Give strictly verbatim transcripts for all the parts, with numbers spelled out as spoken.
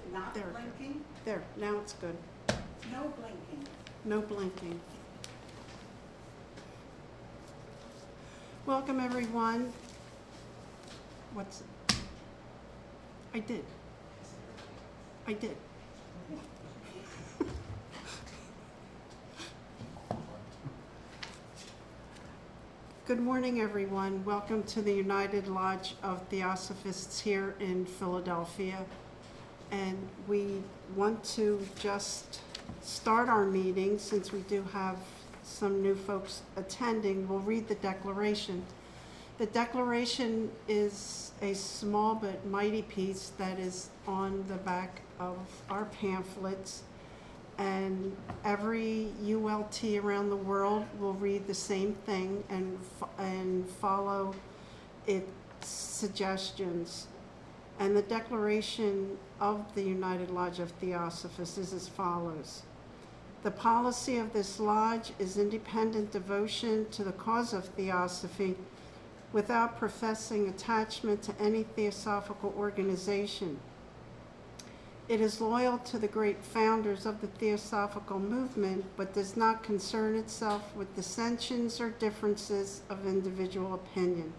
Not There. blinking? There, now it's good. No blinking. No blinking. Welcome, everyone. What's, I did. I did. Good morning, everyone. Welcome to the United Lodge of Theosophists here in Philadelphia. And we want to just start our meeting, since we do have some new folks attending. We'll read the declaration. The declaration is a small but mighty piece that is on the back of our pamphlets. And every U L T around the world will read the same thing and and follow its suggestions. And the declaration of the United Lodge of Theosophists is as follows. The policy of this lodge is independent devotion to the cause of theosophy without professing attachment to any theosophical organization. It is loyal to the great founders of the Theosophical movement, but does not concern itself with dissensions or differences of individual opinion.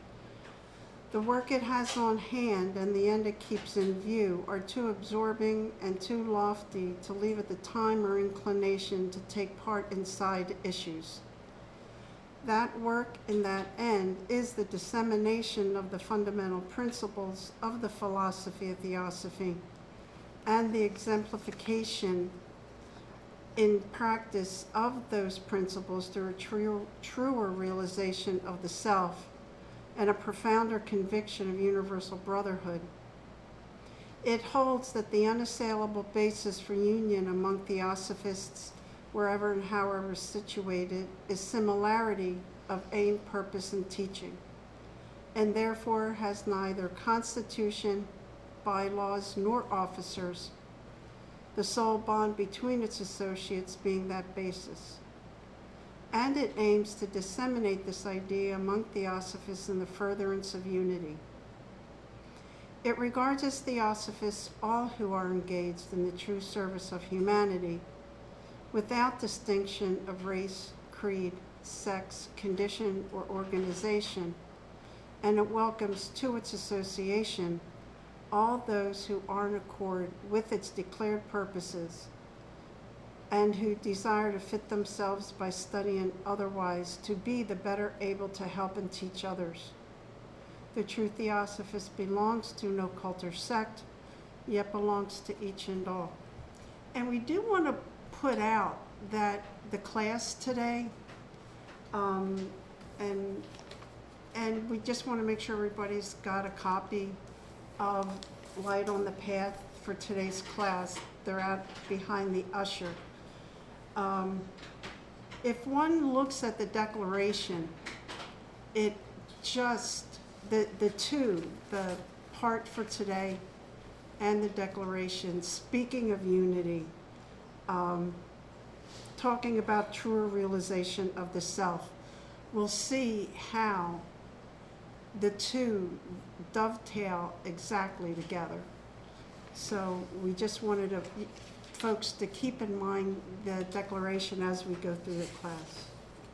The work it has on hand and the end it keeps in view are too absorbing and too lofty to leave it the time or inclination to take part in side issues. That work and that end is the dissemination of the fundamental principles of the philosophy of Theosophy, and the exemplification in practice of those principles through a true, truer realization of the self and a profounder conviction of universal brotherhood. It holds that the unassailable basis for union among Theosophists, wherever and however situated, is similarity of aim, purpose, and teaching, and therefore has neither constitution, bylaws, nor officers, the sole bond between its associates being that basis. And it aims to disseminate this idea among Theosophists in the furtherance of unity. It regards as Theosophists all who are engaged in the true service of humanity, without distinction of race, creed, sex, condition, or organization, and it welcomes to its association all those who are in accord with its declared purposes and who desire to fit themselves by studying otherwise to be the better able to help and teach others. The true Theosophist belongs to no cult or sect, yet belongs to each and all. And we do want to put out that the class today, um, and, and we just want to make sure everybody's got a copy of Light on the Path for today's class. They're out behind the usher. Um, if one looks at the declaration, it just, the, the two, the part for today and the declaration, speaking of unity, um, talking about truer realization of the self, we'll see how the two dovetail exactly together. So we just wanted to, folks to keep in mind the declaration as we go through the class.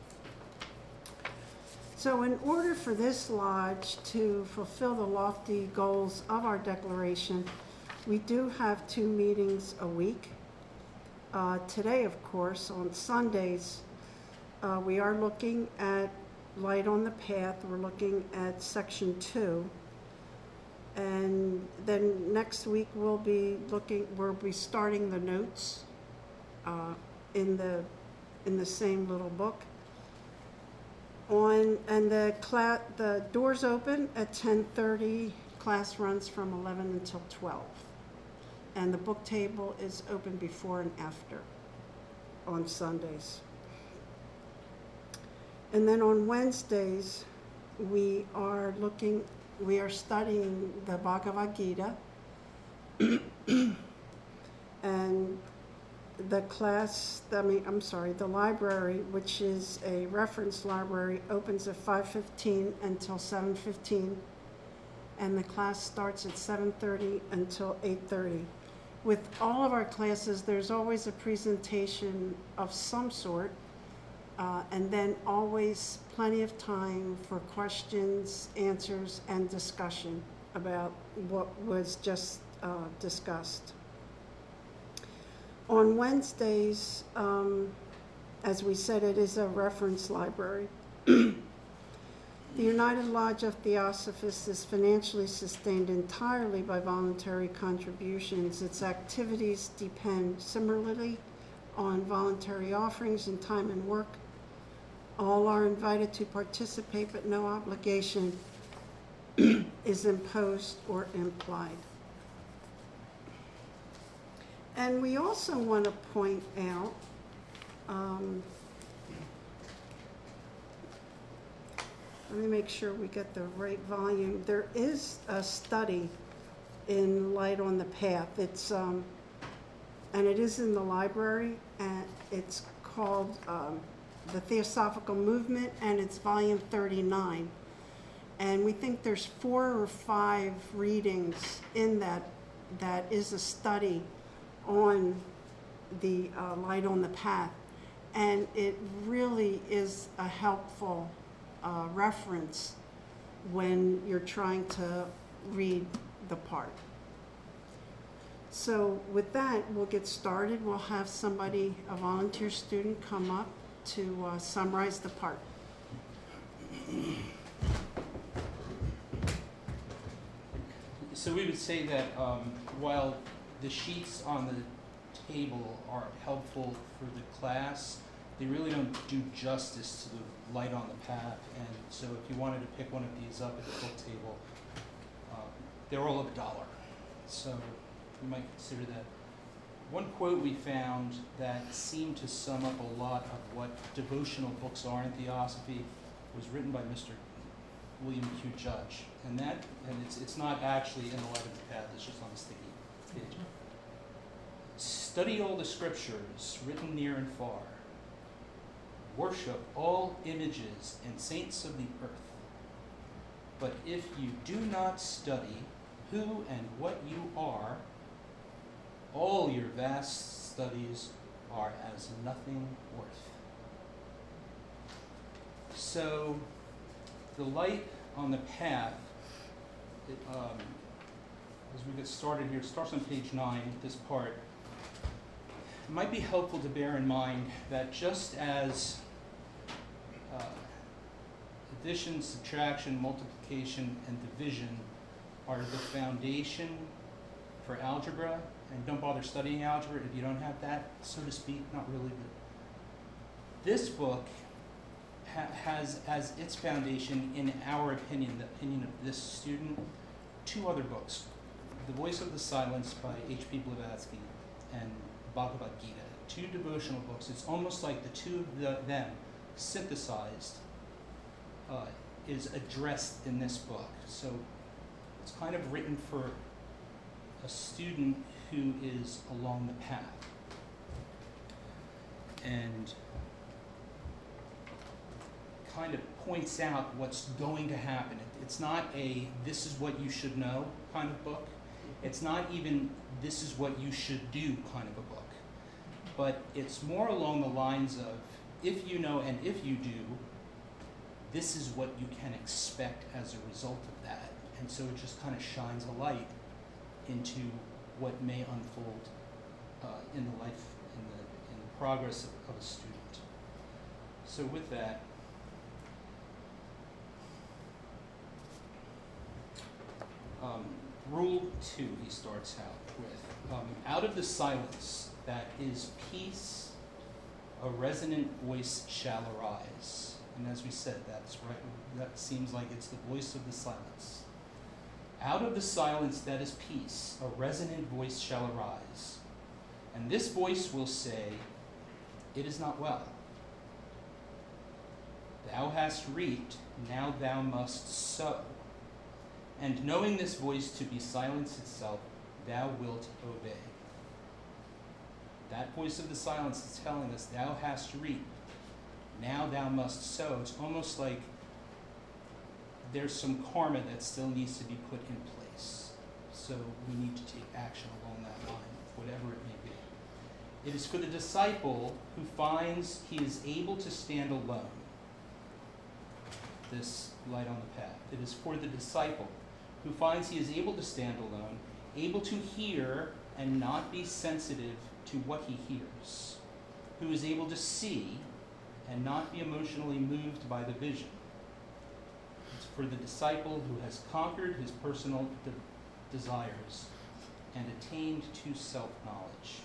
So in order for this lodge to fulfill the lofty goals of our declaration, we do have two meetings a week. Uh, today, of course, on Sundays, uh, we are looking at Light on the Path. We're looking at section two. And then next week we'll be looking, we'll be starting the notes uh, in the in the same little book. On and the class, the doors open at ten thirty. Class runs from eleven until twelve, and the book table is open before and after on Sundays. And then on Wednesdays, we are looking, we are studying the Bhagavad Gita. And the class, I mean, I'm sorry, the library, which is a reference library, opens at five fifteen until seven fifteen. And the class starts at seven thirty until eight thirty. with all of our classes, there's always a presentation of some sort, uh, and then always plenty of time for questions, answers, and discussion about what was just uh, discussed. On Wednesdays, um, as we said, it is a reference library. The United Lodge of Theosophists is financially sustained entirely by voluntary contributions. Its activities depend similarly on voluntary offerings in time and work. All are invited to participate, but no obligation is imposed or implied. And we also want to point out um, let me make sure we get the right volume. There is a study in Light on the Path. It's um, and it is in the library, and it's called um, The Theosophical Movement, and it's volume thirty-nine. And we think there's four or five readings in that that is a study on the uh, Light on the Path, and it really is a helpful uh, reference when you're trying to read the part. So with that, we'll get started. We'll have somebody, a volunteer student, come up to uh, summarize the part. So we would say that um, while the sheets on the table are helpful for the class, they really don't do justice to the Light on the Path. And so if you wanted to pick one of these up at the book table, um, they're all a dollar. So you might consider that. One quote we found that seemed to sum up a lot of what devotional books are in Theosophy was written by Mister William Q. Judge. And that, and it's, it's not actually in the Light of the Path, it's just on the sticky page. Study all the scriptures, written near and far. Worship all images and saints of the earth. But if you do not study who and what you are, all your vast studies are as nothing worth. So, the Light on the Path, it, um, as we get started here, it starts on page nine, this part. It might be helpful to bear in mind that just as uh, addition, subtraction, multiplication, and division are the foundation for algebra, and don't bother studying algebra if you don't have that, so to speak, not really. But this book ha has as its foundation, in our opinion, the opinion of this student, two other books. The Voice of the Silence by H P Blavatsky and Bhagavad Gita, two devotional books. It's almost like the two of the, them synthesized uh, is addressed in this book. So it's kind of written for a student who is along the path. And kind of points out what's going to happen. It, it's not a this is what you should know kind of book. It's not even this is what you should do kind of a book. But it's more along the lines of if you know and if you do, this is what you can expect as a result of that. And so it just kind of shines a light into what may unfold uh, in the life, in the, in the progress of, of a student. So with that, um, rule two he starts out with. Um, out of the silence that is peace, a resonant voice shall arise. And as we said, that's right, that seems like it's the voice of the silence. Out of the silence that is peace, a resonant voice shall arise. And this voice will say, it is not well. Thou hast reaped, now thou must sow. And knowing this voice to be silence itself, thou wilt obey. That voice of the silence is telling us, thou hast reaped, now thou must sow. It's almost like there's some karma that still needs to be put in place. so we need to take action along that line, whatever it may be. It is for the disciple who finds he is able to stand alone, this light on the path. It is for the disciple who finds he is able to stand alone, able to hear and not be sensitive to what he hears, who is able to see and not be emotionally moved by the vision. It's for the disciple who has conquered his personal de- desires and attained to self-knowledge.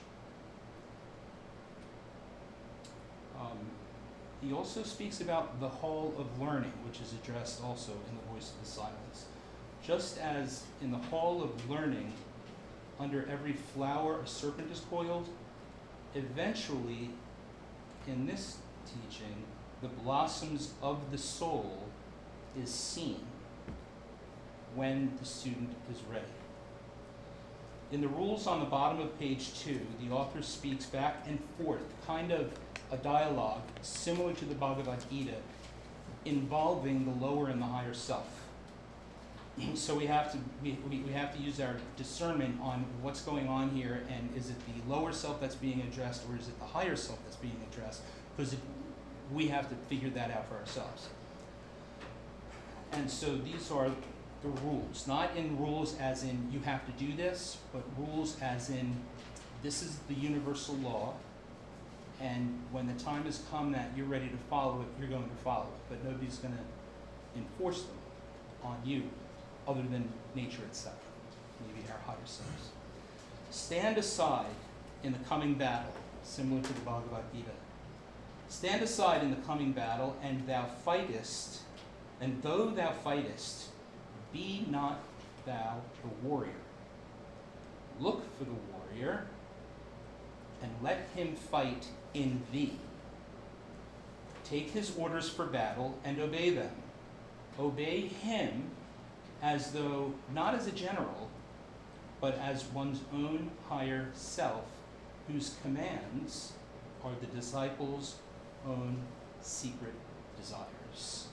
Um, he also speaks about the hall of learning, which is addressed also in the Voice of the Silence. Just as in the hall of learning, under every flower a serpent is coiled, eventually, in this teaching, the blossoms of the soul is seen when the student is ready. In the rules on the bottom of page two, the author speaks back and forth, kind of a dialogue similar to the Bhagavad Gita, involving the lower and the higher self. So we have to we, we, we have to use our discernment on what's going on here, and is it the lower self that's being addressed, or is it the higher self that's being addressed? Because we have to figure that out for ourselves. And so these are the rules, not in rules as in you have to do this, but rules as in this is the universal law, and when the time has come that you're ready to follow it, you're going to follow it, but nobody's going to enforce them on you other than nature itself, maybe our higher selves. Stand aside in the coming battle, similar to the Bhagavad Gita. Stand aside in the coming battle, and thou fightest, and though thou fightest, be not thou the warrior. Look for the warrior, and let him fight in thee. Take his orders for battle, and obey them. Obey him as though, not as a general, but as one's own higher self, whose commands are the disciple's own secret desires.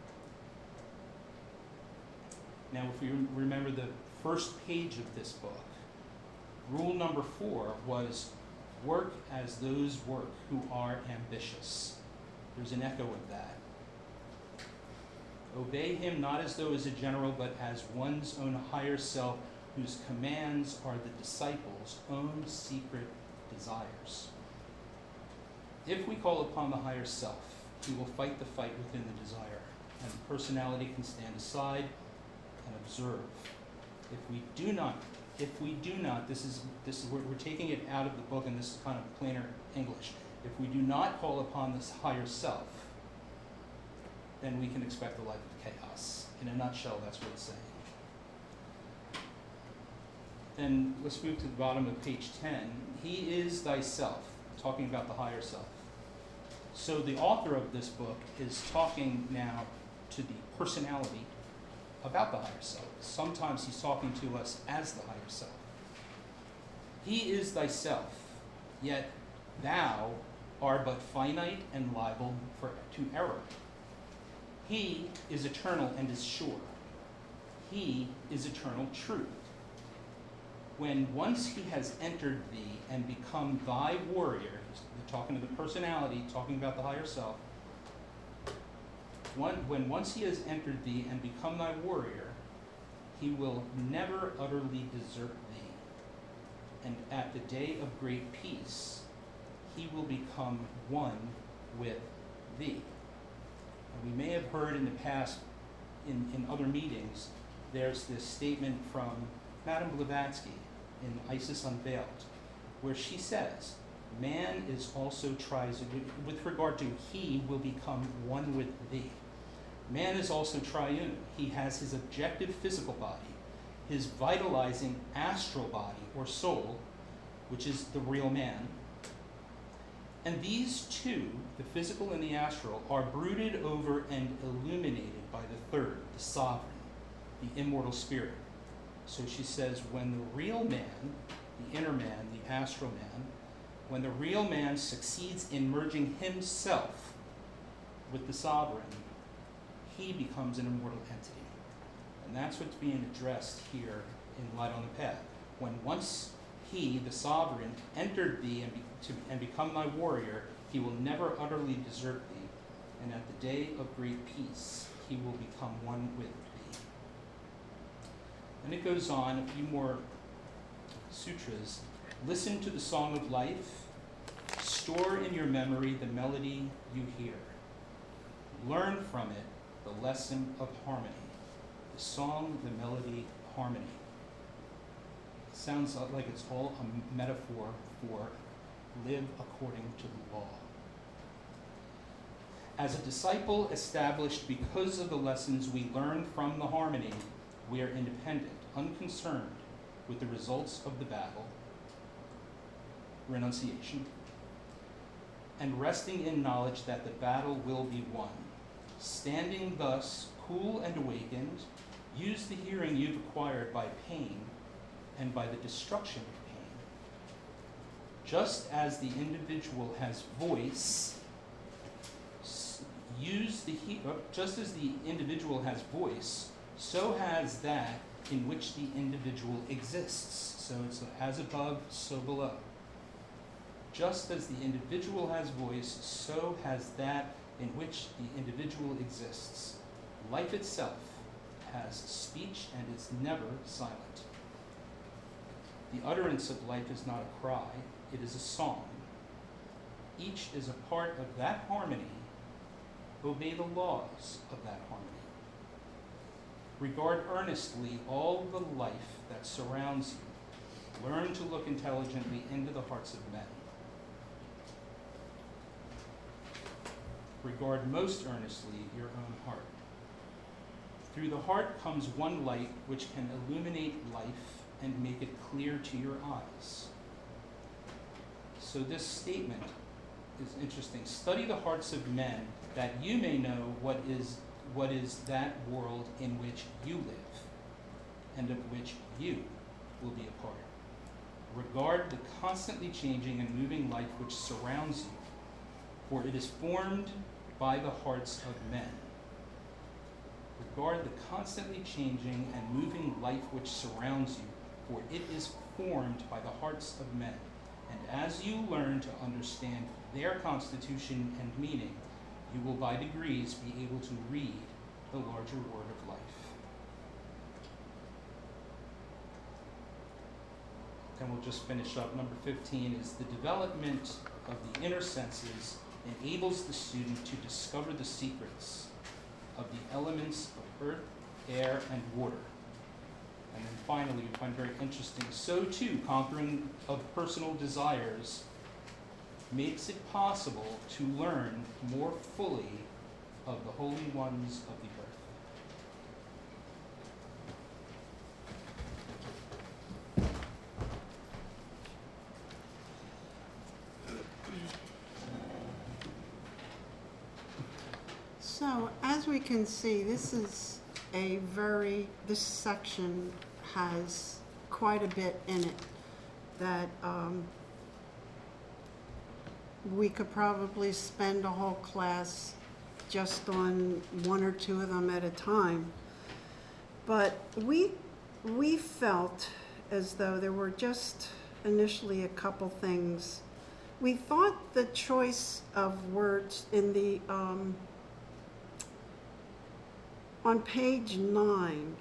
Now, if we remember the first page of this book, rule number four was work as those work who are ambitious. There's an echo of that. Obey him not as though as a general, but as one's own higher self, whose commands are the disciple's own secret desires. If we call upon the higher self, he will fight the fight within the desire, and the personality can stand aside and observe. If we do not, if we do not, this is this is we're, we're taking it out of the book, and this is kind of plainer English. If we do not call upon this higher self, then we can expect a life of chaos. In a nutshell, that's what it's saying. Then let's move to the bottom of page ten. He is thyself, talking about the higher self. So the author of this book is talking now to the personality about the higher self. Sometimes he's talking to us as the higher self. He is thyself, yet thou art but finite and liable for, to error. He is eternal and is sure. He is eternal truth. When once he has entered thee and become thy warrior, we're talking to the personality, talking about the higher self, One, when once he has entered thee and become thy warrior, he will never utterly desert thee. And at the day of great peace, he will become one with thee. And we may have heard in the past, in, in other meetings, there's this statement from Madame Blavatsky in Isis Unveiled, where she says, man is also tries, with regard to he will become one with thee. Man is also triune. He has his objective physical body, his vitalizing astral body or soul, which is the real man. And these two, the physical and the astral, are brooded over and illuminated by the third, the sovereign, the immortal spirit. So she says, when the real man, the inner man, the astral man, when the real man succeeds in merging himself with the sovereign, he becomes an immortal entity. And that's what's being addressed here in Light on the Path. When once he, the sovereign, entered thee and, be, to, and become thy warrior, he will never utterly desert thee, and at the day of great peace he will become one with thee. And it goes on, a few more sutras. Listen to the song of life. Store in your memory the melody you hear. Learn from it the lesson of harmony. The song, the melody, harmony. It sounds like it's all a metaphor for live according to the law. As a disciple established because of the lessons we learn from the harmony, we are independent, unconcerned with the results of the battle, renunciation, and resting in knowledge that the battle will be won. Standing thus, cool and awakened, use the hearing you've acquired by pain and by the destruction of pain. Just as the individual has voice, use the he- uh, just as the individual has voice, so has that in which the individual exists. So it's as above, so below. Just as the individual has voice, so has that in which the individual exists. Life itself has speech and is never silent. The utterance of life is not a cry, it is a song. Each is a part of that harmony. Obey the laws of that harmony. Regard earnestly all the life that surrounds you. Learn to look intelligently into the hearts of men. Regard most earnestly your own heart. Through the heart comes one light which can illuminate life and make it clear to your eyes. So this statement is interesting. Study the hearts of men that you may know what is what is that world in which you live and of which you will be a part. Regard the constantly changing and moving life which surrounds you, for it is formed by the hearts of men. Regard the constantly changing and moving life which surrounds you, for it is formed by the hearts of men. And as you learn to understand their constitution and meaning, you will by degrees be able to read the larger word of life. Then we'll just finish up. Number fifteen is the development of the inner senses enables the student to discover the secrets of the elements of earth, air, and water. And then finally, we find very interesting, so too, conquering of personal desires makes it possible to learn more fully of the holy ones of the earth. So, as we can see, this is a very, this section has quite a bit in it that um, we could probably spend a whole class just on one or two of them at a time. But we, we felt as though there were just initially a couple things. We thought the choice of words in the, um, on page nine,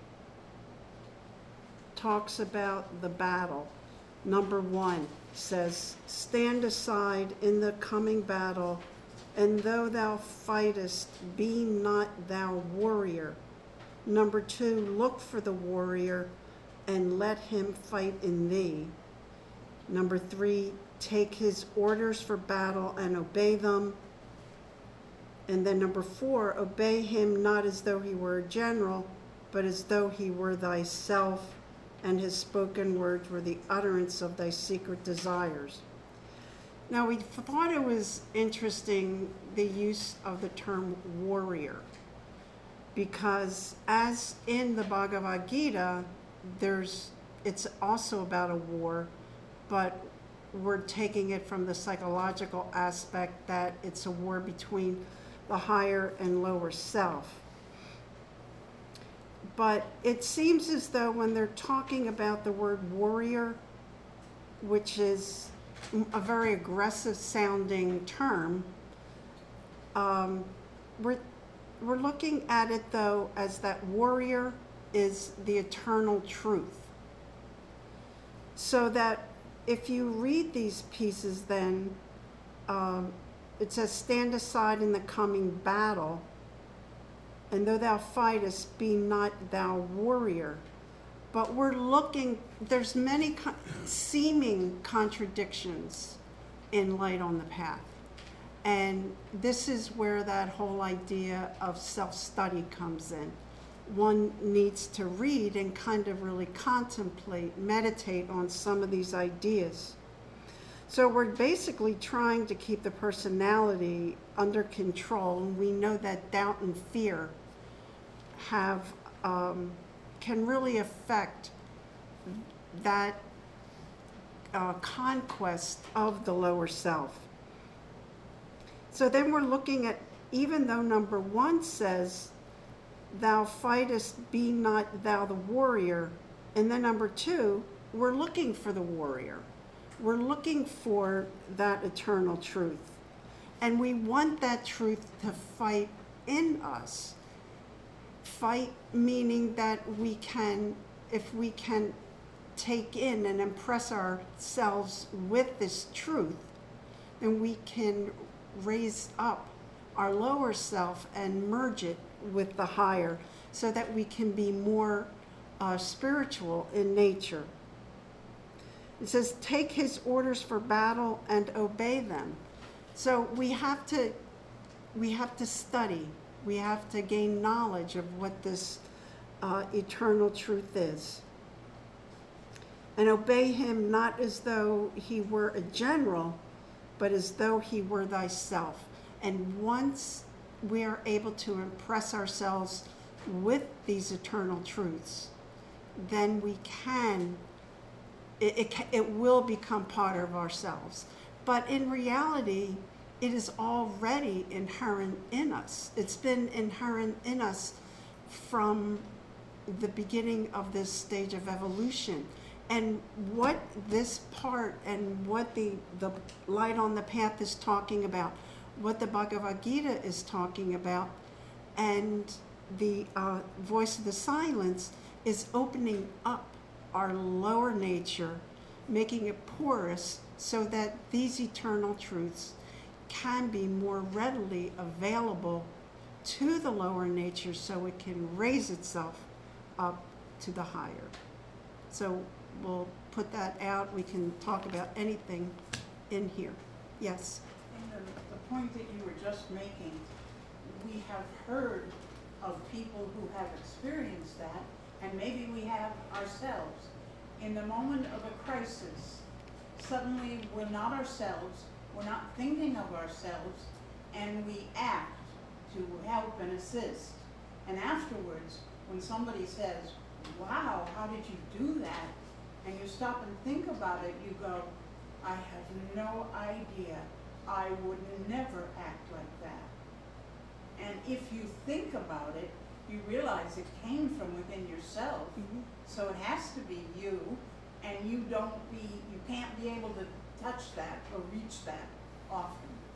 talks about the battle. Number one says, stand aside in the coming battle, and though thou fightest, be not thou warrior. Number two, look for the warrior, and let him fight in thee. Number three, take his orders for battle and obey them. And then number four, obey him not as though he were a general, but as though he were thyself, and his spoken words were the utterance of thy secret desires. Now, we thought it was interesting, the use of the term warrior, because as in the Bhagavad Gita, there's, it's also about a war, but we're taking it from the psychological aspect that it's a war between the higher and lower self. But it seems as though when they're talking about the word warrior, which is a very aggressive sounding term, um, we're, we're looking at it though as that warrior is the eternal truth. So that if you read these pieces then, um, it says, stand aside in the coming battle, and though thou fightest, be not thou warrior. But we're looking, there's many co- seeming contradictions in Light on the Path. And this is where that whole idea of self-study comes in. One needs to read and kind of really contemplate, meditate on some of these ideas. So we're basically trying to keep the personality under control. And we know that doubt and fear have um, can really affect that uh, conquest of the lower self. So then we're looking at, even though number one says, thou fightest, be not thou the warrior, and then number two, we're looking for the warrior. We're looking for that eternal truth. And we want that truth to fight in us. Fight meaning that we can, if we can take in and impress ourselves with this truth, then we can raise up our lower self and merge it with the higher so that we can be more uh, spiritual in nature. It says, take his orders for battle and obey them. So we have to, we have to study. We have to gain knowledge of what this uh, eternal truth is. And obey him not as though he were a general, but as though he were thyself. And once we are able to impress ourselves with these eternal truths, then we can, it, it, it will become part of ourselves. But in reality, it is already inherent in us. It's been inherent in us from the beginning of this stage of evolution. And what this part and what the, the Light on the Path is talking about, what the Bhagavad Gita is talking about, and the uh, Voice of the Silence is opening up our lower nature, making it porous so that these eternal truths can be more readily available to the lower nature so it can raise itself up to the higher. So we'll put that out. We can talk about anything in here. Yes? And the, the point that you were just making, we have heard of people who have experienced that, and maybe we have ourselves. In the moment of a crisis, suddenly we're not ourselves, we're not thinking of ourselves, and we act to help and assist. And afterwards, when somebody says, wow, how did you do that? And you stop and think about it, you go, I have no idea. I would never act like that. And if you think about it, you realize it came from within yourself. Mm-hmm. So it has to be you, and you don't be, you can't be able to touch that or reach that often.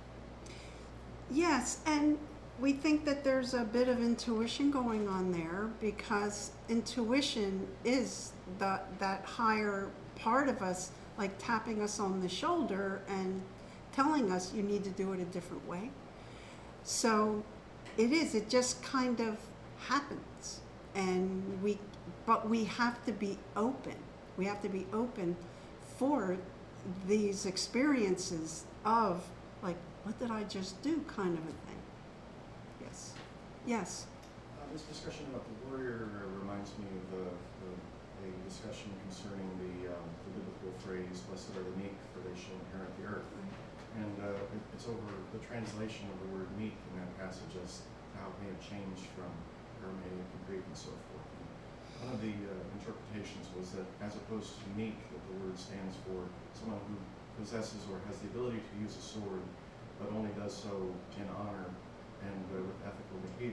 Yes, and we think that there's a bit of intuition going on there because intuition is the, that higher part of us, like tapping us on the shoulder and telling us you need to do it a different way. So it is, it just kind of happens. And we, but we have to be open. We have to be open for these experiences of like, what did I just do kind of a thing. Yes. Yes. Uh, this discussion about the warrior reminds me of the, the, a discussion concerning the, um, the biblical phrase, blessed are the meek, for they shall inherit the earth. And uh, it, it's over the translation of the word meek in that passage as how it may have changed from Aramaic and Greek and so forth. And one of the uh, interpretations was that as opposed to meek, that the word stands for someone who possesses or has the ability to use a sword, but only does so in honor and uh, with ethical behavior.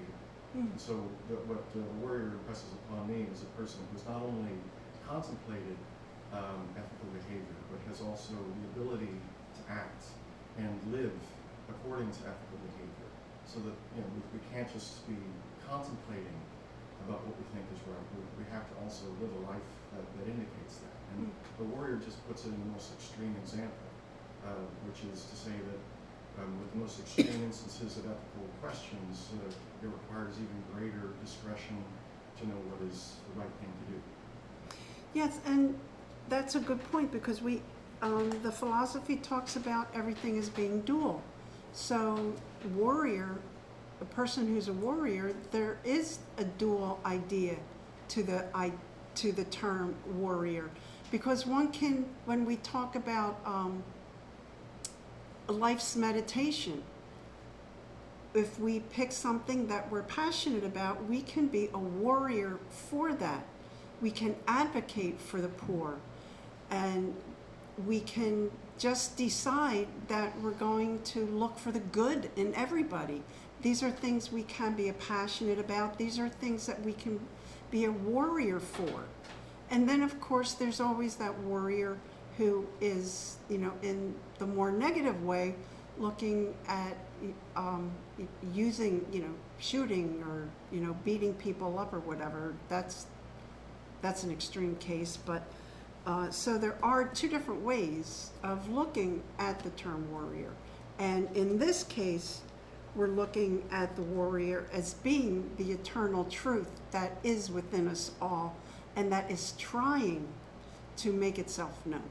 Mm. And so the, what the warrior impresses upon me is a person who's not only contemplated um, ethical behavior, but has also the ability to act and live according to ethical behavior. So that, you know, we, we can't just be contemplating about what we think is right. We, we have to also live a life that, that indicates that. And Mm. the warrior just puts it in the most extreme example, uh, which is to say that um, with the most extreme instances of ethical questions, uh, it requires even greater discretion to know what is the right thing to do. Yes, and that's a good point, because we, um, the philosophy talks about everything as being dual. So warrior, a person who's a warrior, there is a dual idea to the I, to the term warrior, because one can, when we talk about um, life's meditation, if we pick something that we're passionate about, we can be a warrior for that. We can advocate for the poor, and we can just decide that we're going to look for the good in everybody. These are things we can be passionate about. These are things that we can be a warrior for. And then, of course, there's always that warrior who is, you know, in the more negative way, looking at um, using, you know, shooting or, you know, beating people up or whatever. That's that's an extreme case, but uh, so there are two different ways of looking at the term warrior. And in this case, we're looking at the warrior as being the eternal truth that is within us all and that is trying to make itself known.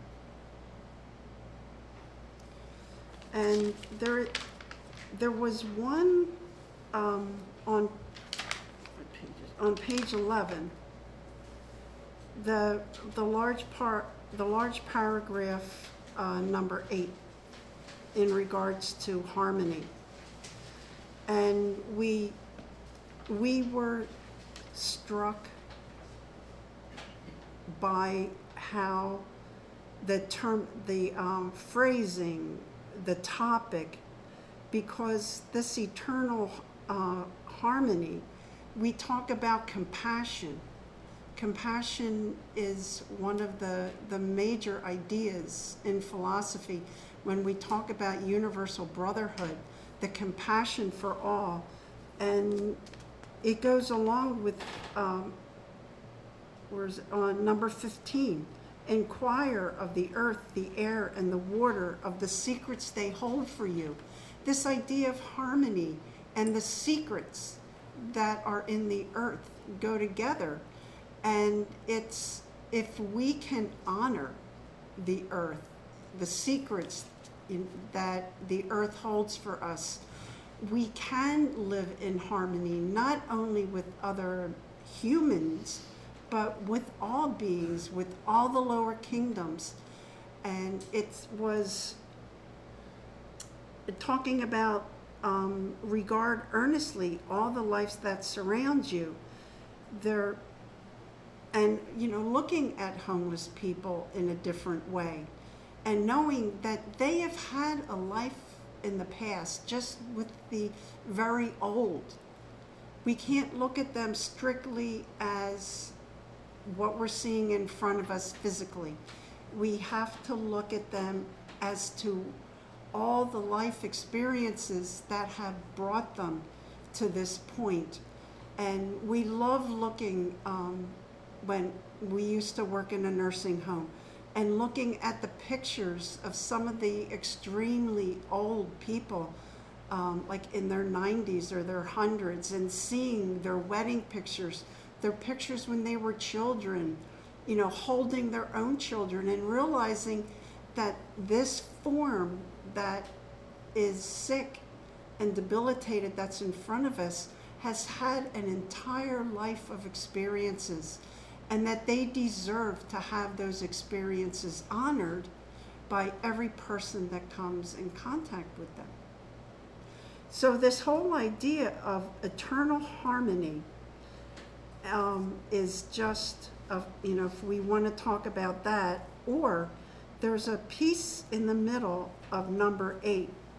And there, there was one um, on, what pages? on page eleven. The the large part, the large paragraph uh, number eight, in regards to harmony, and we we were struck by how the term, the um, phrasing, the topic, because this eternal uh, harmony, we talk about compassion. Compassion is one of the, the major ideas in philosophy when we talk about universal brotherhood, the compassion for all. And it goes along with, um, where's it, on number fifteen, inquire of the earth, the air, and the water, of the secrets they hold for you. This idea of harmony and the secrets that are in the earth go together. And it's, if we can honor the earth, the secrets in, that the earth holds for us, we can live in harmony, not only with other humans, but with all beings, with all the lower kingdoms. And it was talking about um, regard earnestly all the lives that surround you. There, and, you know, looking at homeless people in a different way and knowing that they have had a life in the past, just with the very old. We can't look at them strictly as what we're seeing in front of us physically. We have to look at them as to all the life experiences that have brought them to this point. And we love looking, um, when we used to work in a nursing home, and looking at the pictures of some of the extremely old people, um, like in their nineties or their hundreds, and seeing their wedding pictures, their pictures when they were children, you know, holding their own children, and realizing that this form that is sick and debilitated that's in front of us has had an entire life of experiences, and that they deserve to have those experiences honored by every person that comes in contact with them. So this whole idea of eternal harmony um, is just, of, you know, if we want to talk about that, or there's a piece in the middle of number eight.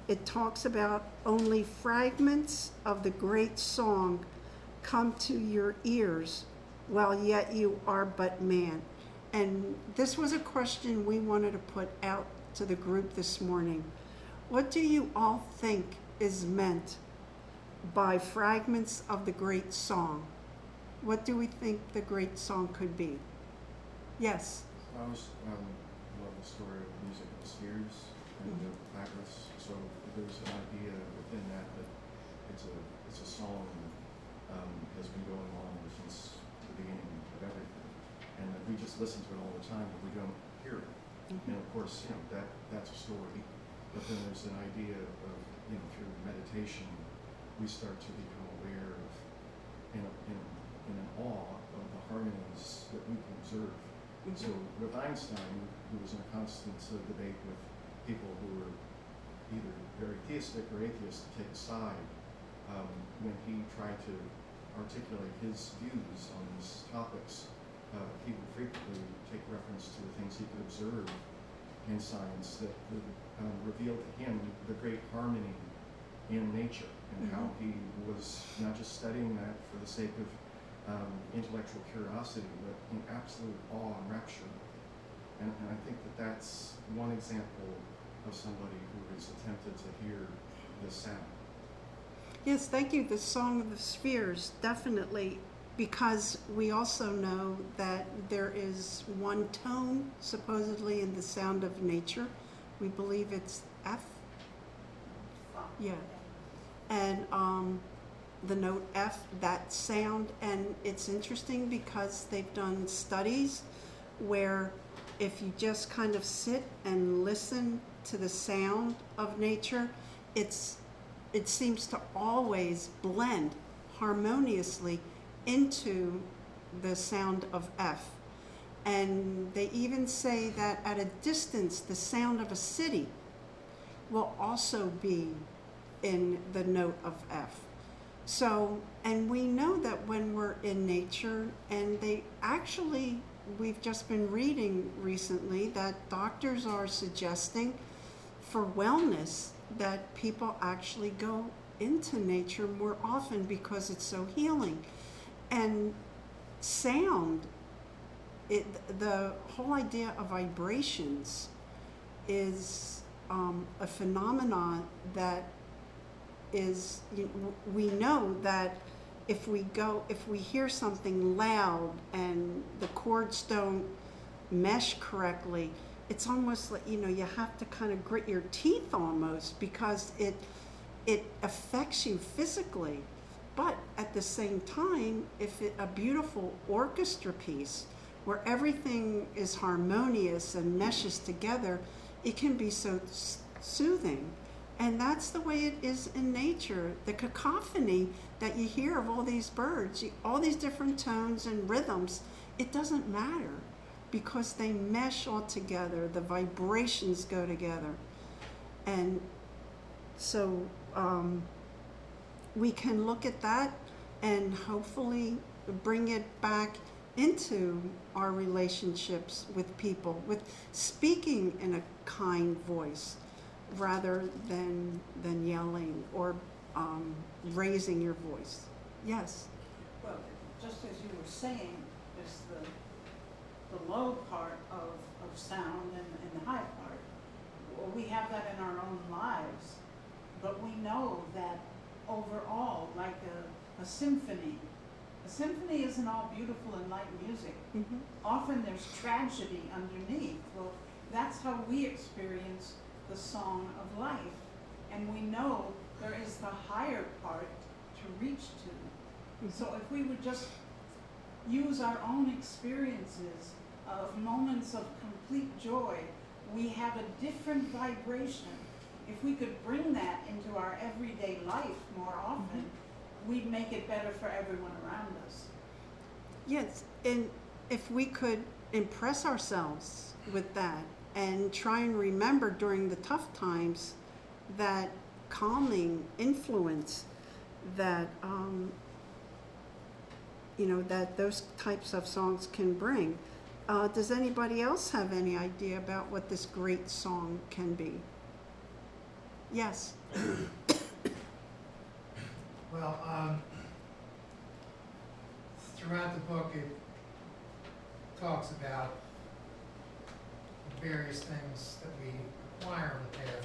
it talks about only fragments of the great song come to your ears, while yet you are but man. And this was a question we wanted to put out to the group this morning. What do you all think is meant by fragments of the great song? What do we think the great song could be? Yes? I was, um, love the story of music of the spheres and the Atlas. So there's an idea within that that it's a it's a song that um, has been going on since the beginning of everything, and that we just listen to it all the time, but we don't hear it. Mm-hmm. And of course, you know that that's a story, but then there's an idea of, you know, through meditation, we start to become aware of, in a, in, in an awe of the harmonies that we can observe. Mm-hmm. So with Einstein, who was in a constant uh, debate with people who were either very theistic or atheist to take a side, um, when he tried to articulate his views on these topics, uh, he would frequently take reference to the things he could observe in science that would um, reveal to him the great harmony in nature, and Mm-hmm. how he was not just studying that for the sake of Um, intellectual curiosity, but in absolute awe and rapture. And, and I think that that's one example of somebody who has attempted to hear this sound. Yes, thank you. The Song of the Spheres, definitely, because we also know that there is one tone supposedly in the sound of nature. We believe it's F. Yeah. And um, the note F, that sound, and it's interesting because they've done studies where if you just kind of sit and listen to the sound of nature, it's it seems to always blend harmoniously into the sound of F. And they even say that at a distance, the sound of a city will also be in the note of F. So, and we know that when we're in nature, and they actually, we've just been reading recently that doctors are suggesting for wellness that people actually go into nature more often because it's so healing. And sound, it, the whole idea of vibrations is um, a phenomenon that is, you know, we know that if we go, if we hear something loud and the chords don't mesh correctly, it's almost like, you know, you have to kind of grit your teeth almost because it it affects you physically. But at the same time, if it, a beautiful orchestra piece where everything is harmonious and meshes together, it can be so soothing. And that's the way it is in nature. The cacophony that you hear of all these birds, you, all these different tones and rhythms, it doesn't matter because they mesh all together. The vibrations go together. And so um, we can look at that and hopefully bring it back into our relationships with people, with speaking in a kind voice, rather than than yelling or um, raising your voice. Yes. Well, just as you were saying, there's the the low part of, of sound and, and the high part. Well, we have that in our own lives, but we know that overall, like a, a symphony, a symphony isn't all beautiful and light music. Mm-hmm. Often there's tragedy underneath. Well, that's how we experience the song of life. And we know there is the higher part to reach to. Mm-hmm. So if we would just use our own experiences of moments of complete joy, we have a different vibration. If we could bring that into our everyday life more often, mm-hmm. we'd make it better for everyone around us. Yes, and if we could impress ourselves with that and try and remember during the tough times that calming influence that um, you know, that those types of songs can bring. Uh, does anybody else have any idea about what this great song can be? Yes. Well, um, throughout the book, it talks about various things that we acquire on the path.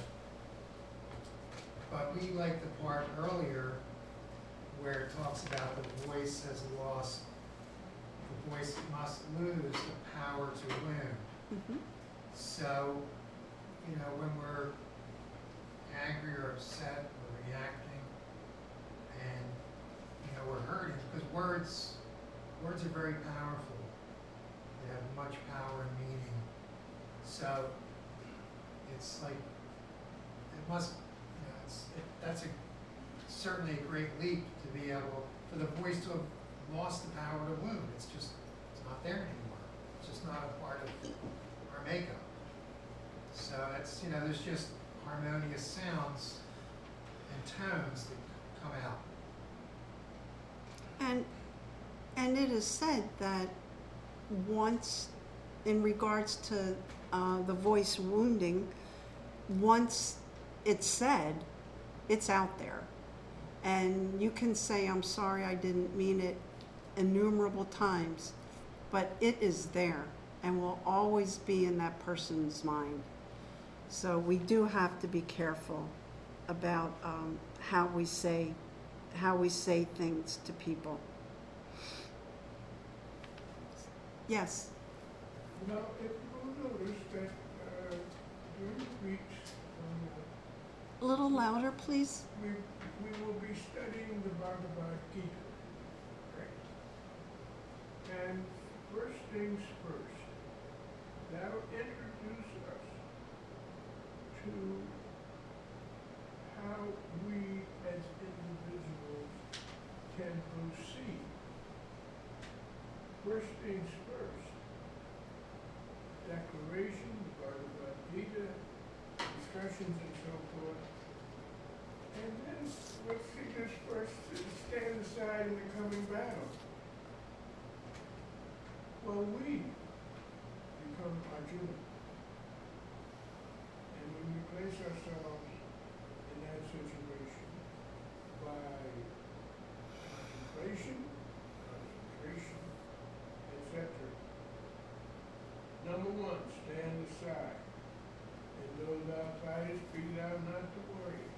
But we like the part earlier where it talks about the voice as lost, the voice must lose the power to wound. Mhm. So, you know, when we're angry or upset or reacting, and, you know, we're hurting, because words, words are very powerful. They have much power and meaning. So, it's like, it must, you know, it's, it, that's a, certainly a great leap to be able, for the voice to have lost the power to wound. It's just, it's not there anymore. It's just not a part of our makeup. So it's, you know, there's just harmonious sounds and tones that come out. And, and it is said that once, in regards to uh, the voice wounding, once it's said, it's out there. And you can say, I'm sorry, I didn't mean it, innumerable times, but it is there and will always be in that person's mind. So we do have to be careful about um, how we say, how we say things to people. Yes. Now, if you will notice that uh, during weeks, um, A little louder, please. we, we will be studying the Bhagavad Gita. Right? And first things first, thou introduce us to how we as individuals can proceed. First things first, declaration, the Bhagavad Gita, discussions and so forth. And then let's see this first, stand aside in the coming battle. Well, we become Arjuna. And when we place ourselves in that situation by contemplation, concentration, et cetera. Number one, stand aside. And though thou fightest, be thou not to worry.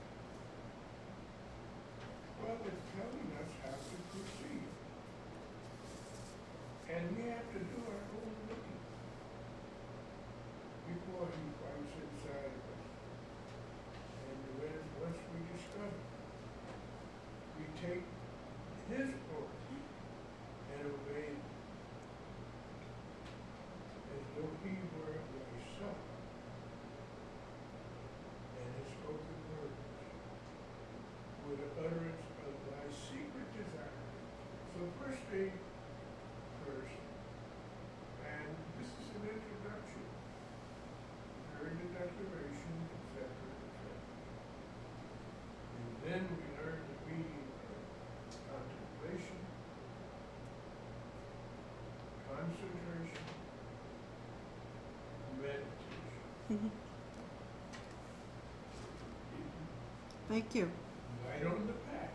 Well, it's telling us how to proceed. And we have to do our own looking before he fights inside of us. And when, once we discover, we take his orders and obey them as though he were thyself and his spoken words with the utterance of thy secret desire. So first thing first, and this is an introduction. Heard the declaration, et cetera, et cetera. And then we learn the meaning of contemplation, concentration, meditation. Mhm. Thank you. Light on the path.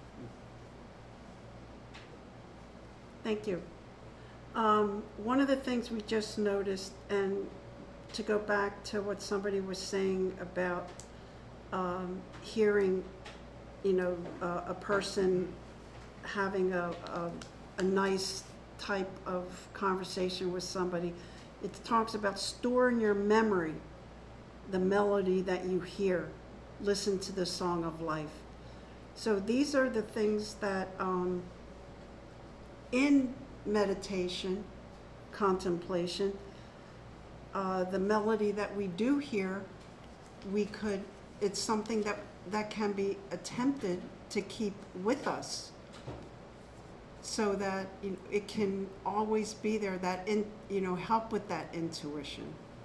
Thank you. Um, one of the things we just noticed, and to go back to what somebody was saying about um, hearing, you know, uh, a person having a, a, a nice type of conversation with somebody, it talks about store in your memory the melody that you hear. Listen to the song of life. So these are the things that um, in meditation, contemplation, uh, the melody that we do hear, we could, it's something that, that can be attempted to keep with us so that, you know, it can always be there, that, in, you know, help with that intuition.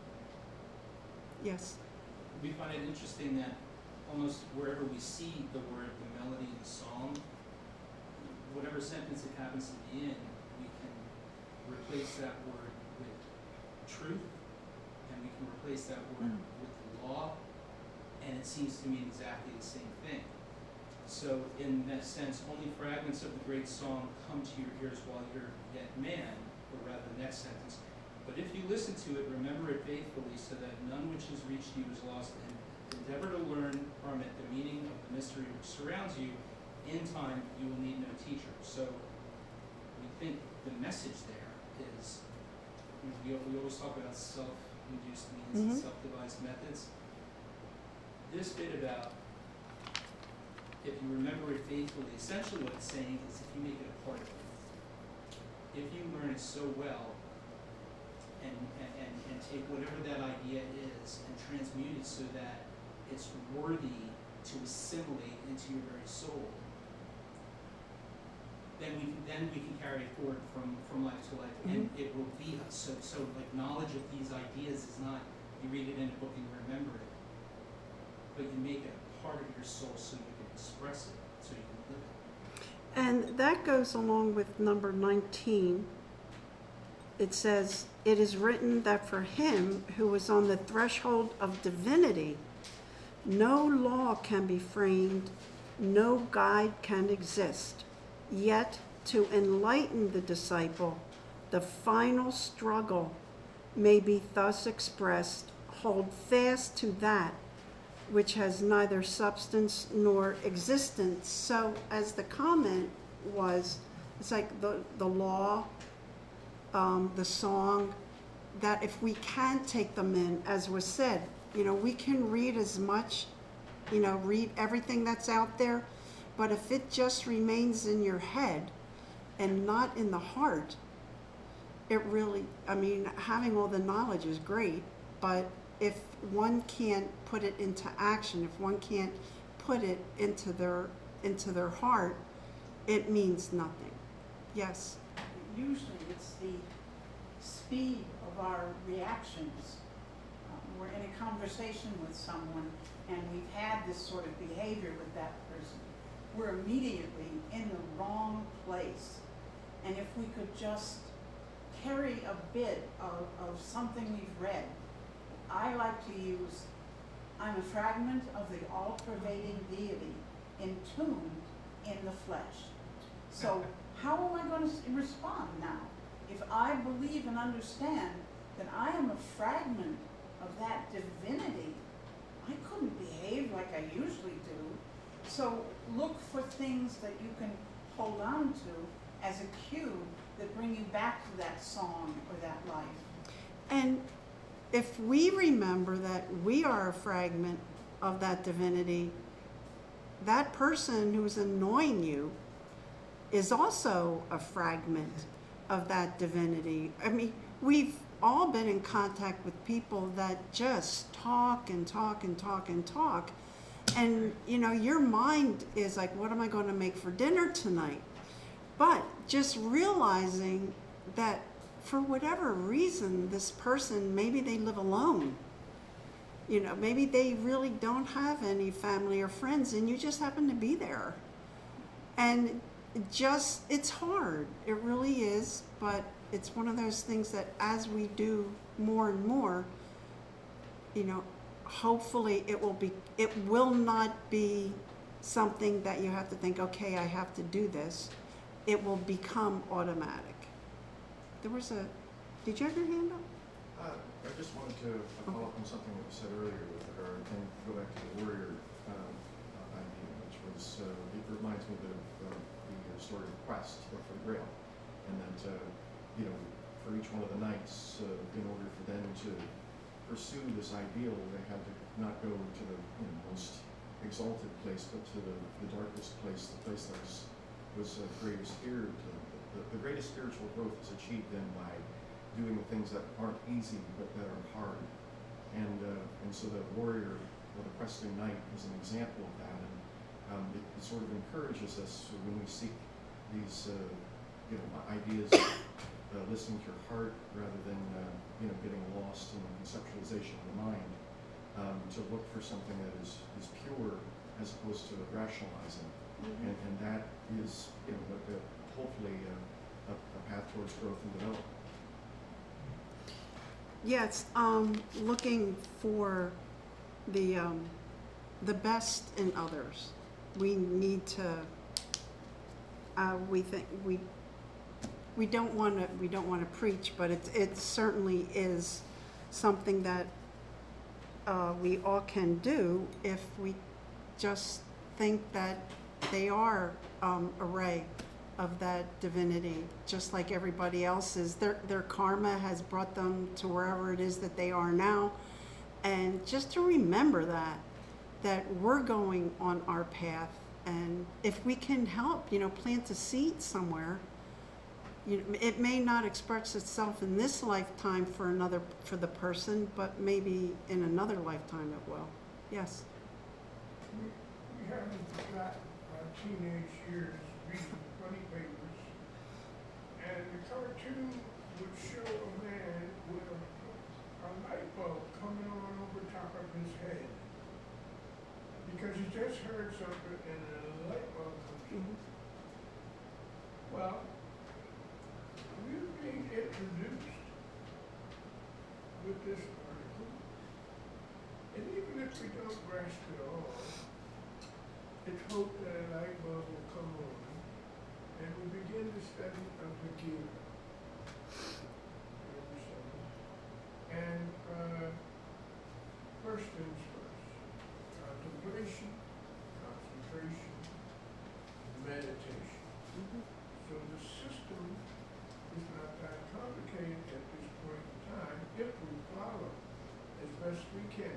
Yes? We find it interesting that almost wherever we see the word, the melody in the song, whatever sentence it happens to be in, we can replace that word with truth, and we can replace that word Mm. with law, and it seems to mean exactly the same thing. So in that sense, only fragments of the great song come to your ears while you're yet man, or rather the next sentence. But if you listen to it, remember it faithfully, so that none which has reached you is lost, and endeavor to learn from it the meaning of the mystery which surrounds you. In time, you will need no teacher. So we think the message there is, you know, we, we always talk about self-induced means and Mhm. self-devised methods. This bit about, if you remember it faithfully, essentially what it's saying is if you make it a part of you, if you learn it so well, and, and, and, and take whatever that idea is and transmute it so that it's worthy to assimilate into your very soul, then we can, then we can carry it forward from, from life to life, and Mhm. it will be us. So, so like knowledge of these ideas is not you read it in a book and you remember it, but you make it a part of your soul so you can express it, so you can live it. And that goes along with number nineteen. It says, "It is written that for him who was on the threshold of divinity, no law can be framed, no guide can exist. Yet to enlighten the disciple, the final struggle may be thus expressed, hold fast to that which has neither substance nor existence." So as the comment was, it's like the, the law, um, the song, that if we can take them in, as was said, you know, we can read as much, you know, read everything that's out there, but if it just remains in your head and not in the heart, it really, I mean, having all the knowledge is great, but if one can't put it into action, if one can't put it into their into their heart, it means nothing. Yes. Usually it's the speed of our reactions. Um, we're in a conversation with someone and we've had this sort of behavior with that person. We're immediately in the wrong place. And if we could just carry a bit of, of something we've read, I like to use, I'm a fragment of the all-pervading deity, entombed in the flesh. So how am I going to respond now? If I believe and understand that I am a fragment of that divinity, I couldn't behave like I usually do. So look for things that you can hold on to as a cue that bring you back to that song or that life. And if we remember that we are a fragment of that divinity, that person who's annoying you is also a fragment of that divinity. I mean, we've all been in contact with people that just talk and talk and talk and talk. And, you know, your mind is like, what am I going to make for dinner tonight? But just realizing that for whatever reason, this person, maybe they live alone. You know, maybe they really don't have any family or friends and you just happen to be there. And just, it's hard. It really is. But it's one of those things that as we do more and more, you know, hopefully it will be, it will not be something that you have to think, okay, I have to do this. It will become automatic. There was a, did you have your hand up? Uh, I just wanted to uh, follow up on something that was said earlier with regard, and go back to the warrior um, uh, idea, which was, uh, it reminds me of uh, the story of quest for the Grail, and that, uh, you know, for each one of the knights, uh, in order for them to pursue this ideal, they had to not go to the you know, most exalted place, but to the, the darkest place, the place that was, was uh, greatest fear to them. The, the greatest spiritual growth is achieved then by doing the things that aren't easy but that are hard. And uh, and so the warrior or the questing knight is an example of that. And um, it, it sort of encourages us when we seek these uh, you know ideas, uh, listening to your heart rather than uh, you know getting lost in the conceptualization of the mind, um, to look for something that is is pure as opposed to rationalizing. Mm-hmm. And and that is you know like a, hopefully uh, a, a path towards growth and development. Yeah, it's um, looking for the um, the best in others. We need to, uh, we think, we, we don't want to, we don't want to preach, but it, it certainly is something that uh, we all can do if we just think that they are um, a ray of that divinity, just like everybody else is. Their, their karma has brought them to wherever it is that they are now. And just to remember that, that we're going on our path, and if we can help, you know, plant a seed somewhere, you know, it may not express itself in this lifetime for another, for the person, but maybe in another lifetime it will. Yes? We, we haven't forgotten our teenage years reading funny papers, and the cartoon would show a man with a, a light bulb coming on over top of his head. Because he just heard something and a light bulb comes on. Mm-hmm. Well, we're being introduced with this article, and even if we don't grasp it all, it's hoped that a light bulb will come on, and we begin the study of the Gita. And uh, first things first, contemplation, concentration, meditation. Mm-hmm. So the system is not that complicated at this point in time if we follow as best we can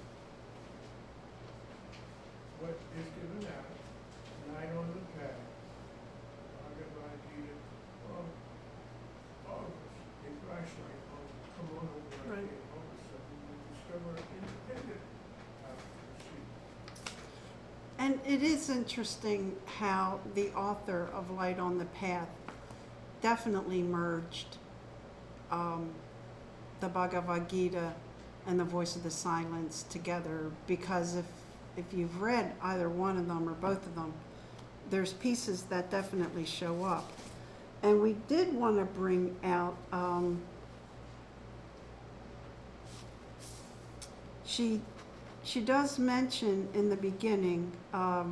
what is given out, light on the path, Bhagavad Gita, or all of us, a flashlight on, come on over our Right. head, all of a sudden we discover an independent path to see. And it is interesting how the author of Light on the Path definitely merged um, the Bhagavad Gita and the Voice of the Silence together, because if, if you've read either one of them or both of them, there's pieces that definitely show up. And we did want to bring out, um, she She does mention in the beginning, um,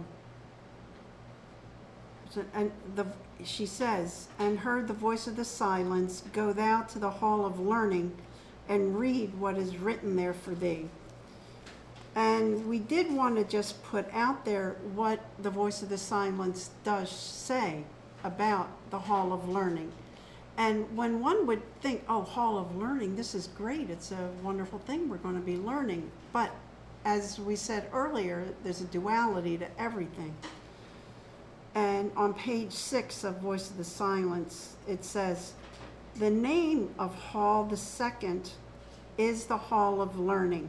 so- and the, she says, and heard the voice of the silence, go thou to the hall of learning and read what is written there for thee. And we did want to just put out there what the voice of the silence does say about the hall of learning. And when one would think, oh, hall of learning, this is great, it's a wonderful thing, we're going to be learning. But as we said earlier, there's a duality to everything. And on page six of Voice of the Silence, it says, the name of Hall the Second is the Hall of Learning.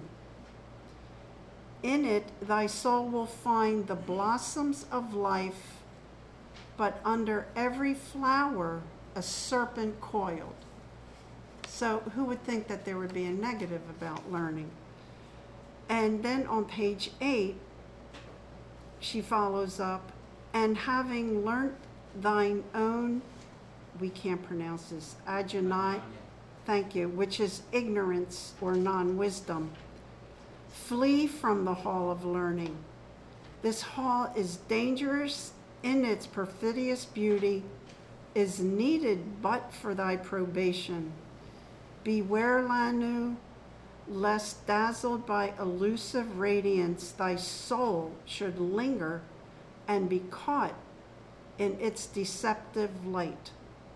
In it, thy soul will find the blossoms of life, but under every flower, a serpent coiled. So who would think that there would be a negative about learning? And then on page eight, she follows up, and having learnt thine own, we can't pronounce this, ajnana, thank you, which is ignorance or non-wisdom, flee from the hall of learning. This hall is dangerous in its perfidious beauty, is needed but for thy probation. Beware, Lanu, lest dazzled by elusive radiance, thy soul should linger and be caught in its deceptive light.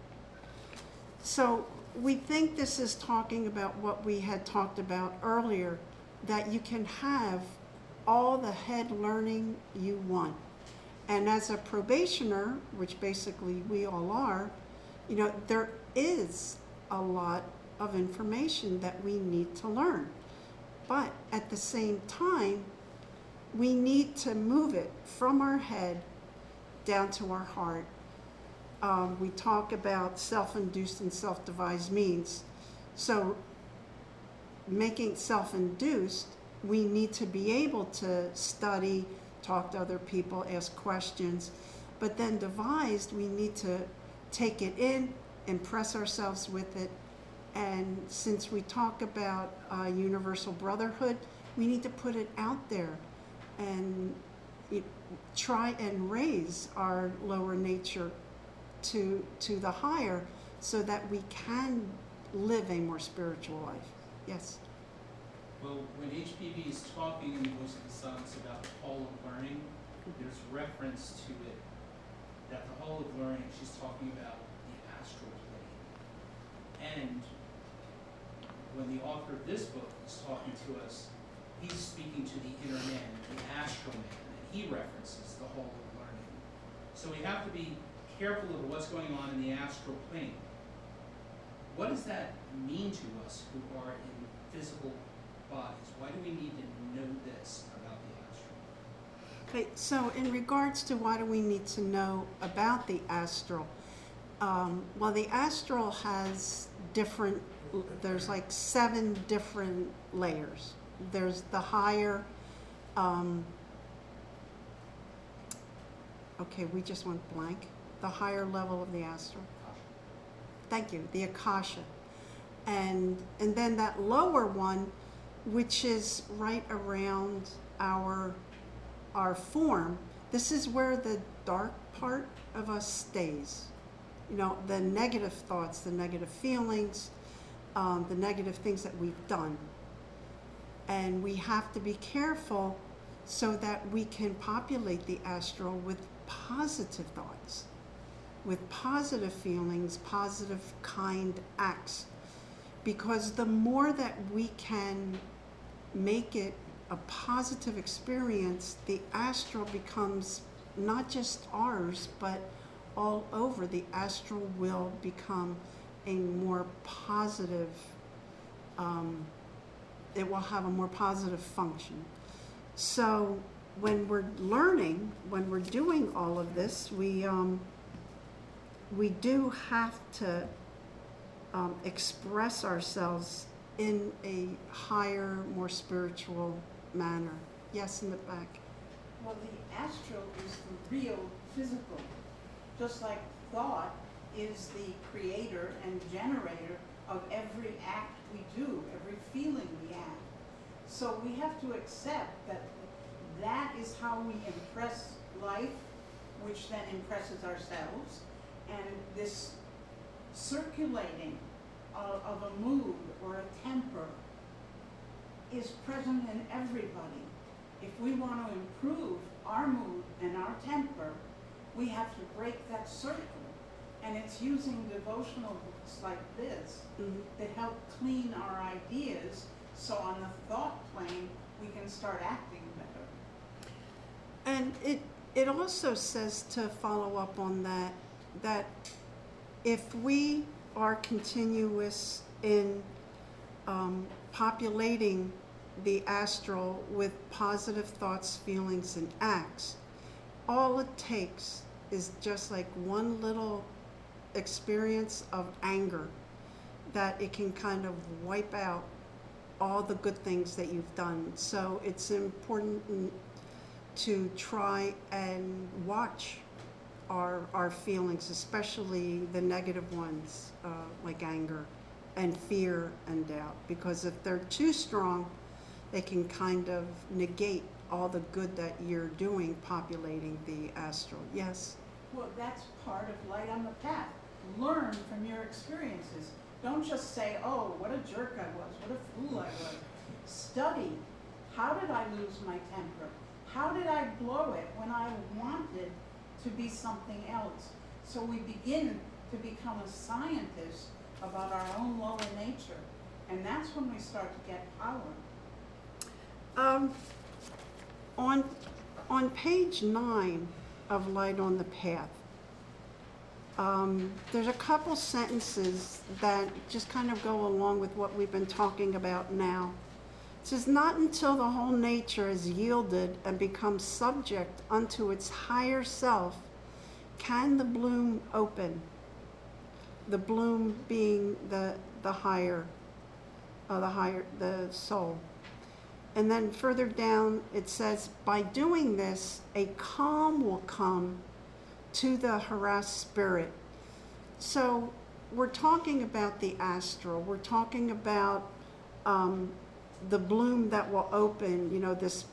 So we think this is talking about what we had talked about earlier, that you can have all the head learning you want. And as a probationer, which basically we all are, you know, there is a lot of information that we need to learn. But at the same time, we need to move it from our head down to our heart. Um, we talk about self-induced and self-devised means. So making self-induced, we need to be able to study, talk to other people, ask questions. But then devised, we need to take it in, impress ourselves with it. And since we talk about uh, universal brotherhood, we need to put it out there and it, try and raise our lower nature to to the higher, so that we can live a more spiritual life. Yes. Well, when H P V is talking in the Voice of the Silence about the Hall of Learning, there's reference to it, that the Hall of Learning, she's talking about the astral plane. And when the author of this book is talking to us, he's speaking to the inner man, the astral man, and he references the Hall of Learning. So we have to be careful of what's going on in the astral plane. What does that mean to us who are in physical bodies? Why do we need to know this about the astral? Okay, so in regards to why do we need to know about the astral, um, well, the astral has different, there's like seven different layers. There's the higher, um, okay, we just went blank. The higher level of the astral. Thank you, the Akasha. And, and then that lower one, which is right around our, our form, this is where the dark part of us stays. You know, the negative thoughts, the negative feelings, um, the negative things that we've done. And we have to be careful so that we can populate the astral with positive thoughts, with positive feelings, positive kind acts. Because the more that we can make it a positive experience, the astral becomes not just ours, but all over. The astral will become a more positive, um, it will have a more positive function. So when we're learning, when we're doing all of this, we, um, we do have to um, express ourselves in a higher, more spiritual manner. Yes, in the back. Well, the astral is the real physical, just like thought is the creator and generator of every act we do, every feeling we have. So we have to accept that that is how we impress life, which then impresses ourselves, and this circulating of, of a mood or a temper is present in everybody. If we want to improve our mood and our temper, we have to break that circle. And it's using devotional books like this Mm-hmm. that help clean our ideas, so on the thought plane we can start acting better. And it, it also says, to follow up on that, that if we are continuous in um, populating the astral with positive thoughts, feelings, and acts, all it takes is just like one little experience of anger, that it can kind of wipe out all the good things that you've done. So it's important to try and watch our, our feelings, especially the negative ones, uh, like anger and fear and doubt, because if they're too strong, they can kind of negate all the good that you're doing populating the astral. Yes? Well, that's part of Light on the Path. Learn from your experiences. Don't just say, oh, what a jerk I was, what a fool I was. Study. How did I lose my temper? How did I blow it when I wanted to be something else? So we begin to become a scientist about our own lower nature. And that's when we start to get power. Um, on, on page nine of Light on the Path, um, there's a couple sentences that just kind of go along with what we've been talking about now. It says, not until the whole nature is yielded and becomes subject unto its higher self can the bloom open. The bloom being the, the higher, uh, the higher, the soul. And then further down it says, by doing this, a calm will come to the harassed spirit. So we're talking about the astral. We're talking about um, the bloom that will open, you know, this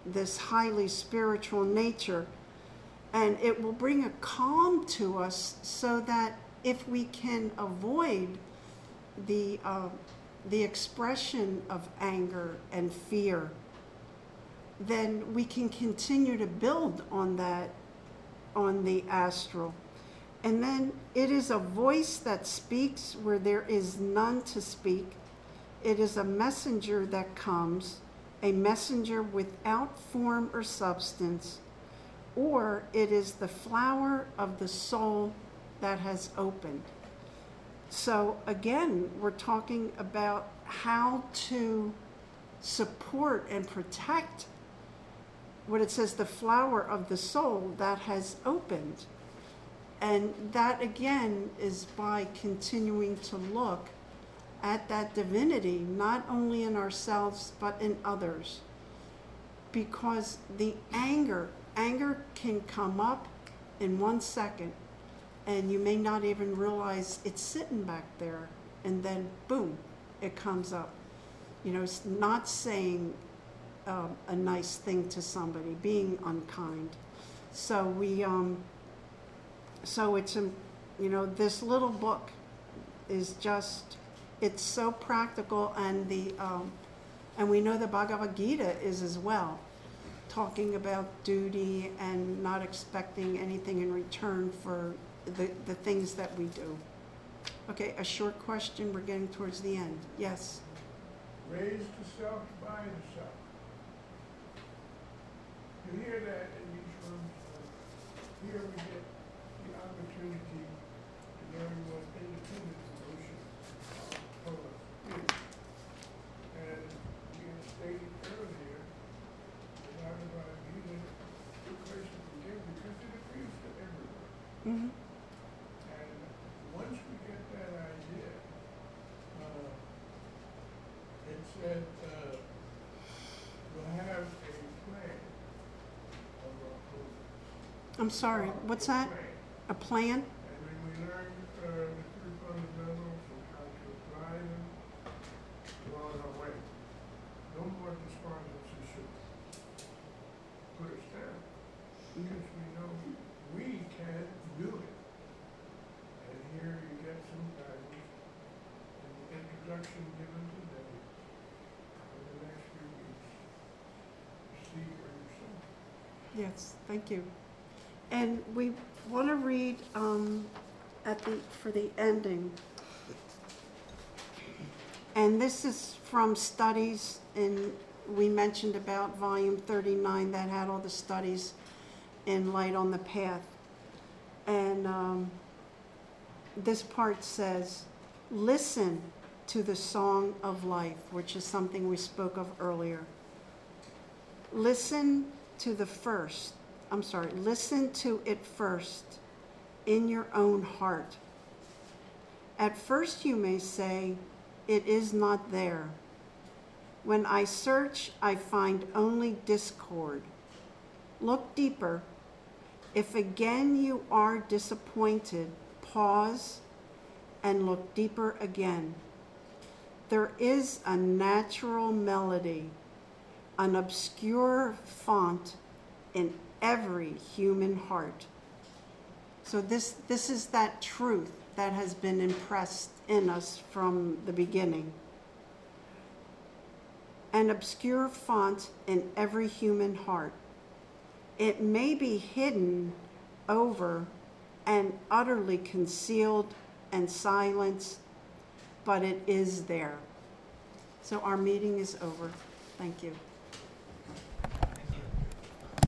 this highly spiritual nature, and it will bring a calm to us so that if we can avoid the, uh, the expression of anger and fear, then we can continue to build on that, on the astral. And then it is a voice that speaks where there is none to speak. It is a messenger that comes, a messenger without form or substance, or it is the flower of the soul that has opened. So again, we're talking about how to support and protect what it says, the flower of the soul that has opened. And that again is by continuing to look at that divinity, not only in ourselves, but in others. Because the anger, anger can come up in one second, and you may not even realize it's sitting back there, and then boom, it comes up. You know, it's not saying um, a nice thing to somebody, being unkind. So we, um, so it's, um, you know, this little book is just, it's so practical, and the, um, and we know the Bhagavad Gita is as well, talking about duty and not expecting anything in return for the, the things that we do. Okay, a short question, we're getting towards the end. Yes? Raise the self by the self. You hear that in these rooms. Here we get the opportunity to learn what independent devotion told us is. And we have stated earlier that Bhagavad Gita took place at the beginning because it appeals to everyone. Mm-hmm. And once we get that idea, uh, it said uh, we'll have a plan of our programs. I'm sorry, what's that? Plan. A plan? And when we learn uh, the three fundamentals and how to apply them, we're on our way. No more despondency should put us down, because we know we can do it. And here you get some guidance in the introduction given today for the next few weeks. See for yourself. Yes, thank you. And we want to read um, at the for the ending. And this is from studies, and we mentioned about volume thirty-nine that had all the studies in Light on the Path. And um, this part says, listen to the song of life, which is something we spoke of earlier. Listen to the first, I'm sorry, listen to it first in your own heart. At first you may say, it is not there. When I search, I find only discord. Look deeper. If again you are disappointed, pause and look deeper again. There is a natural melody, an obscure font in every human heart. So this, this is that truth that has been impressed in us from the beginning. An obscure font in every human heart. It may be hidden over and utterly concealed and silenced, but it is there. So our meeting is over. Thank you.